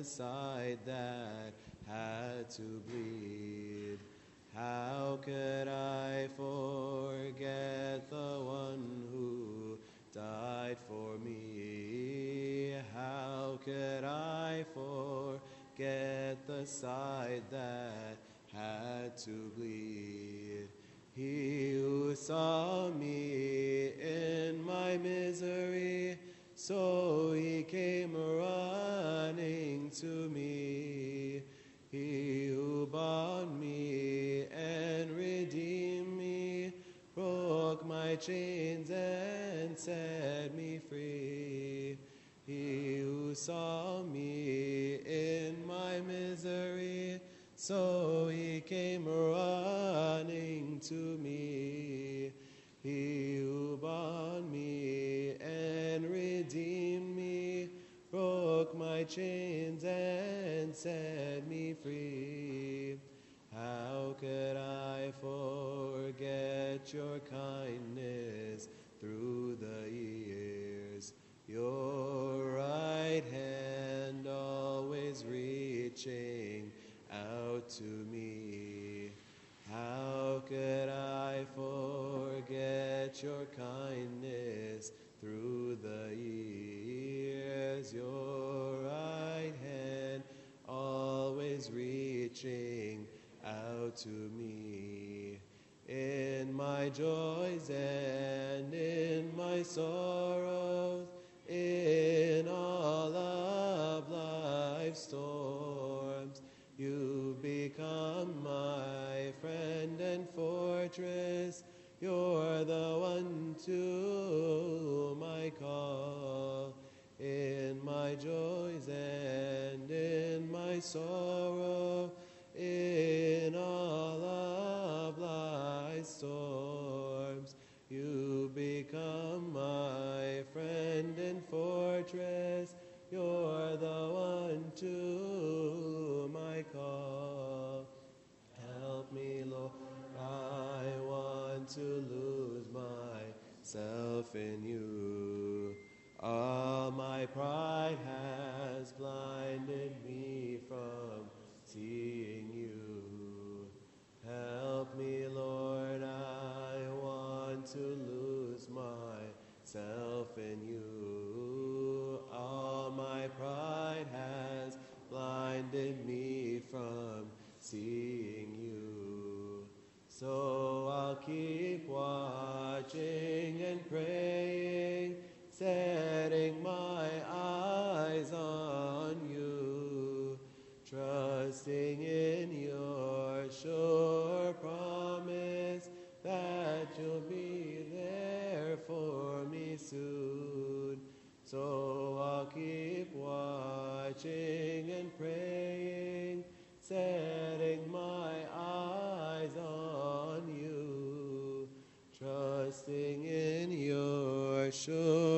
the side that had to bleed. How could I forget the one who died for me? How could I forget the side that had to bleed? He who saw me in my misery, so he came running to me. He who bought me and redeemed me, broke my chains and set me free. He who saw me in my misery, so he came running to me. He who bought me and redeemed me, broke my chains and set me free. How could I forget your kindness through the years? Your right hand always reaching out to me. How could I forget your kindness through the years? Your right hand always reaching out to me. In my joys and in my sorrows, in all of life's storms, you become my friend and fortress. You're the one to whom I call. In my joys and in my sorrow, in all of life's storms, you become my friend and fortress. You're the one to whom I call. Help me, Lord, I want to lose myself in you. All my pride has blinded me from seeing you. Help me, Lord, I want to lose myself in you. All my pride has blinded me from seeing you. So I'll keep watching and praying, setting my eyes on you, trusting in your sure promise that you'll be there for me soon. So I'll keep watching and praying, setting my eyes on you, trusting in your sure